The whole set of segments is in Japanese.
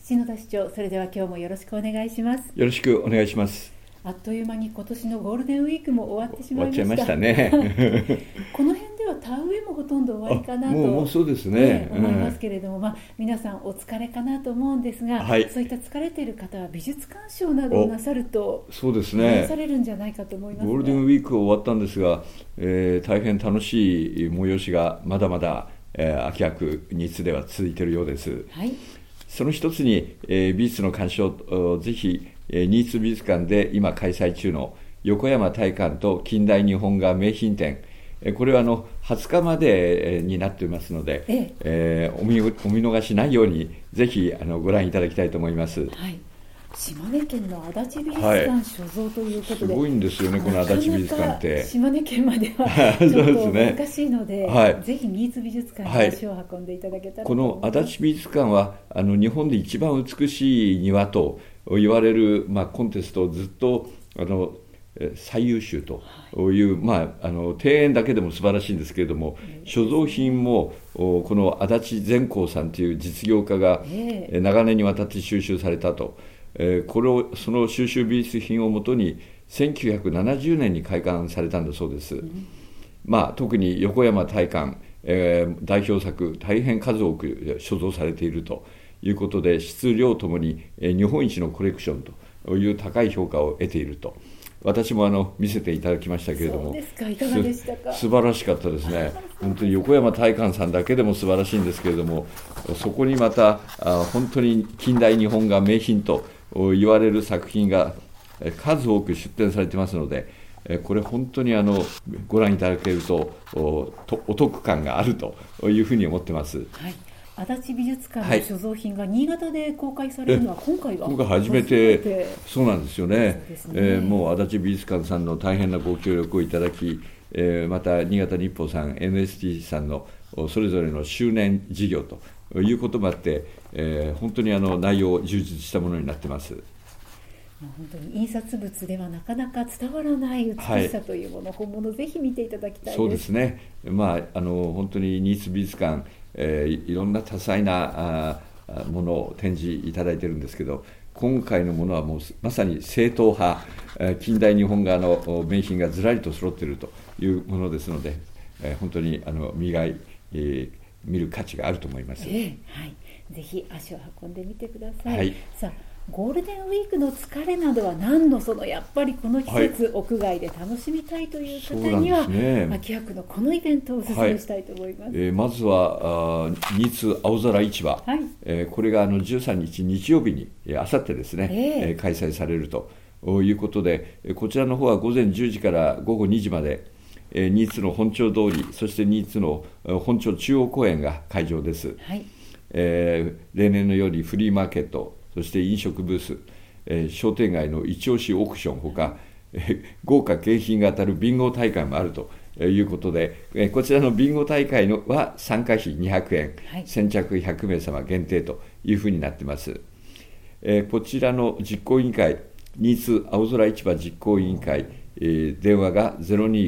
篠田市長、それでは今日もよろしくお願いします。 よろしくお願いします。 あっという間に今年のゴールデンウィークも終わってしまいました。 終わっちゃいましたねこの辺では田植えもほとんど終わりかなともうそうですね、 思いますけれども、皆さんお疲れかなと思うんですが、 はい、 そういった疲れている方は美術鑑賞などをなさるとそうですね、 されるんじゃないかと思います、ね、 ゴールデンウィーク終わったんですが、大変楽しい催しがまだまだ、秋葉区新津では続いているようです。 はい、その一つに、美術の鑑賞、ぜひ新津美術館で今開催中の横山大観と近代日本画名品展、これは20日までになっていますので、お見逃しないようにぜひご覧いただきたいと思います。 はい、島根県の足立美術館所蔵ということで、 すごいんですよね、この足立美術館って。 島根県まではちょっと難しいので、ぜひ新津美術館に足を運んでいただけたらと思います。 この足立美術館は日本で一番美しい庭と言われる、コンテストをずっと最優秀という、庭園だけでも素晴らしいんですけれども、所蔵品もこの足立善光さんという実業家が長年にわたって収集されたと、その収集美術品をもとに1970年に開館されたんだそうです。特に横山大観、代表作大変数多く所蔵されているということで、質量ともに日本一のコレクションという高い評価を得ていると。私も見せていただきましたけれども、 そうですか、いかがでしたか。 素晴らしかったですね。本当に横山大観さんだけでも素晴らしいんですけれども、そこにまた本当に近代日本画名品と言われる作品が数多く出展されていますので、これ本当にご覧いただけるとお得感があるというふうに思ってます。 はい、足立美術館の所蔵品が新潟で公開されるのは今回初めて。そうなんですよね。もう足立美術館さんの大変なご協力をいただき、また新潟日報さん NST さんのそれぞれの周年事業ということもあって、本当に内容充実したものになっています。 本当に印刷物ではなかなか伝わらない美しさというもの、本物ぜひ見ていただきたいです。 そうですね、本当に新津美術館、いろんな多彩なものを展示いただいているんですけど、今回のものはもうまさに正統派、近代日本画の名品がずらりと揃っているというものですので、本当に見る価値があると思います。 はい、ぜひ足を運んでみてください。さあ、ゴールデンウィークの疲れなどは何のやっぱりこの季節、屋外で楽しみたいという方には、秋葉区のこのイベントをお勧めしたいと思います。 まずは新津青空市場、これが13日日曜日にあさってですね、開催されるということで、こちらの方は午前10時から午後2時まで、新津の本町通り、そして新津の本町中央公園が会場です。例年のようにフリーマーケット、そして飲食ブース、商店街の一押しオークションほか、豪華景品が当たるビンゴ大会もあるということで、こちらのビンゴ大会は参加費200円、先着100名様限定というふうになっています。こちらの実行委員会、新津青空市場実行委員会、電話が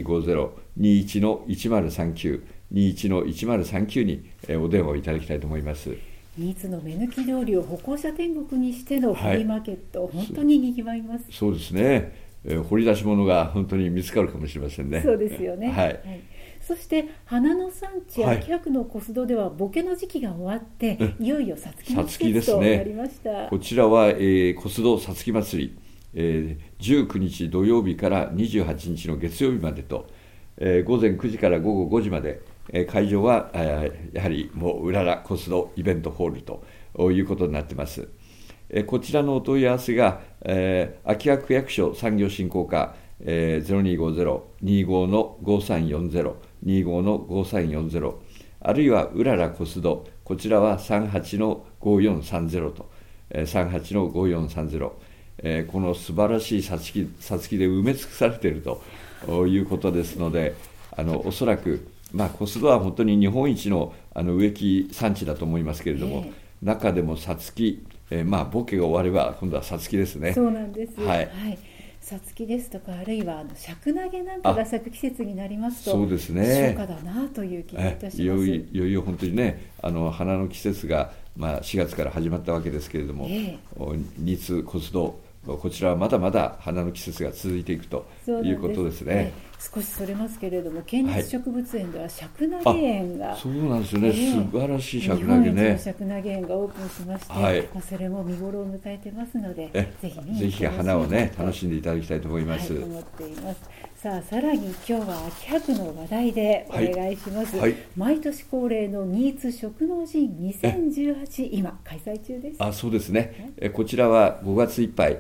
0250-21-1039 21-1039 にお電話をいただきたいと思います。 新津の目抜き通りを歩行者天国にしてのフリーマーケット、本当ににぎわいます。 そうですね、掘り出し物が本当に見つかるかもしれませんね。 そうですよね。そして花の産地、秋葉区の小須戸ではボケの時期が終わって、いよいよさつきの季節となりました。 こちらは、小須戸さつき祭り、19日土曜日から28日の月曜日までと、午前9時から午後5時まで、会場はやはりもううらら小須戸イベントホールということになっています。こちらのお問い合わせが、秋葉区役所産業振興課、0250-25-5340 25-5340、あるいはうらら小須戸、こちらは 38-5430 と、38-5430、この素晴らしいさつきで埋め尽くされているということですので、おそらく、小須戸は本当に日本一の植木産地だと思いますけれども、中でもさつき、ボケが終われば今度はさつきですね。 そうなんです。さつきですとか、あるいはシャクナゲなんかが咲く季節になりますと、 そうですね、 初夏だなという気がいたします。 いよいよ本当にね、花の季節が 4月から始まったわけですけれども、新津小須戸、こちらはまだまだ花の季節が続いていくということですね。 少しそれますけれども、県立植物園ではシャクナゲ園が、 そうなんですよね、素晴らしいシャクナゲね、 日本一のシャクナゲ園がオープンしまして、それも見頃を迎えてますので、ぜひ見に来てほしい、ぜひ花をね楽しんでいただきたいと思います。 思っています。さらに今日は秋白の話題でお願いします。毎年恒例の新津食農神2018、今開催中です。 そうですね、こちらは5月いっぱい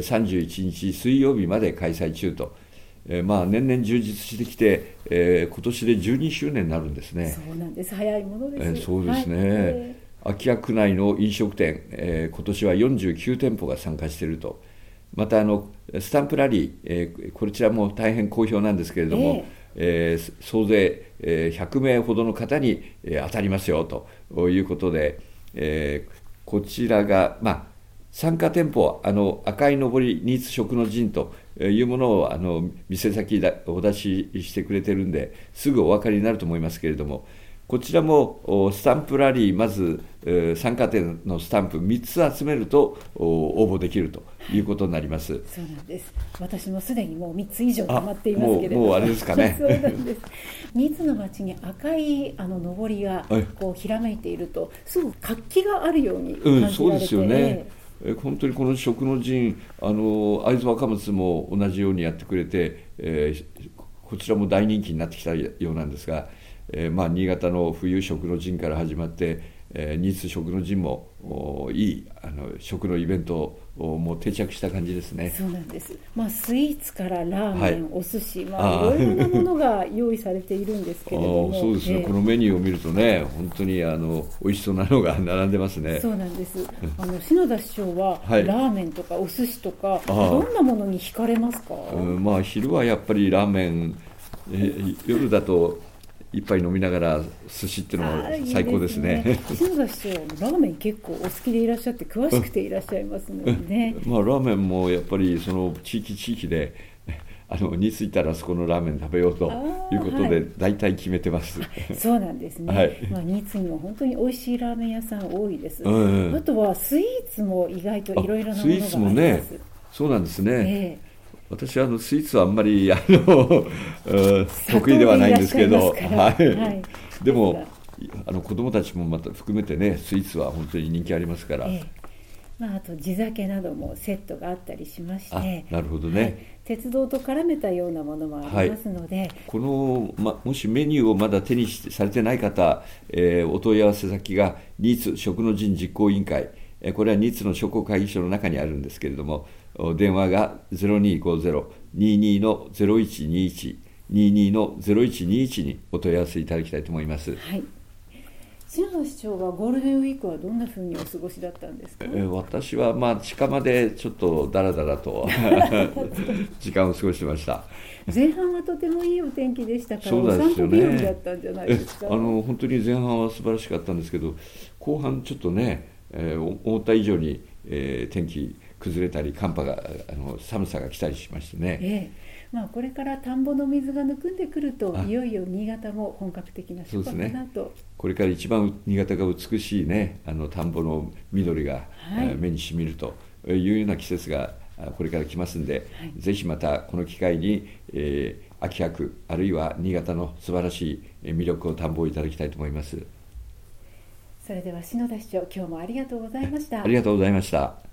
31日水曜日まで開催中と、年々充実してきて、今年で12周年になるんですね。 そうなんです、早いものです。 そうですね、秋葉区内の飲食店、今年は49店舗が参加していると。またスタンプラリー、こちらも大変好評なんですけれども、総勢100名ほどの方に当たりますよということで、こちらが、参加店舗、赤いのぼり新津食の陣というものを店先お出ししてくれてるんで、すぐお分かりになると思いますけれども、こちらもスタンプラリー、まず参加店のスタンプ3つ集めると応募できるということになります。 そうなんです。私もすでにもう3つ以上溜まっていますけれども、 もうあれですかね。 そうなんです。新津の町に赤いのぼりがこうひらめいていると、すごく活気があるように感じられて、 そうですよね。本当にこの食の陣、会津若松も同じようにやってくれて、こちらも大人気になってきたようなんですが、新潟の冬食の陣から始まって、新津食の陣もいい食のイベントをもう定着した感じですね。 そうなんです。スイーツからラーメン、お寿司、いろいろなものが用意されているんですけれども、 そうですね、このメニューを見るとね、本当に美味しそうなのが並んでますね。 そうなんです。篠田市長は、ラーメンとかお寿司とかどんなものに惹かれますか？ 昼はやっぱりラーメン、夜だと一杯飲みながら寿司っていうのは最高ですね。 篠田市長、ラーメン結構お好きでいらっしゃって詳しくていらっしゃいますのでね。 ラーメンもやっぱりその地域でに着いたらそこのラーメン食べようということで大体決めてます。 そうなんですね。新津にも本当に美味しいラーメン屋さん多いです。あとはスイーツも意外といろいろなものがあります。 スイーツもね、そうなんですね。私はスイーツはあんまり得意ではないんですけど、でも子どもたちもまた含めてね、スイーツは本当に人気ありますから、 あと地酒などもセットがあったりしまして、 なるほどね、 鉄道と絡めたようなものもありますので、 この、もしメニューをまだ手にされてない方、お問い合わせ先が新津食の陣実行委員会、これは新津の商工会議所の中にあるんですけれども、電話が 0250-22-0121 22-0121 にお問い合わせいただきたいと思います。 篠田市長はゴールデンウィークはどんなふうにお過ごしだったんですか？ 私は近場でちょっとだらだらと時間を過ごしてました。 前半はとてもいいお天気でしたから、お散歩日和だったんじゃないですか？ 本当に前半は素晴らしかったんですけど、後半ちょっとね、思った以上に、天気崩れたり寒波が寒さが来たりしましてね、 これから田んぼの水がぬくんでくると、いよいよ新潟も本格的な出荷かなと、 これから一番新潟が美しいね、田んぼの緑が、目にしみるというような季節がこれから来ますんで、ぜひまたこの機会に、秋葉区あるいは新潟の素晴らしい魅力を探訪いただきたいと思います。 それでは篠田市長、今日もありがとうございました。 ありがとうございました。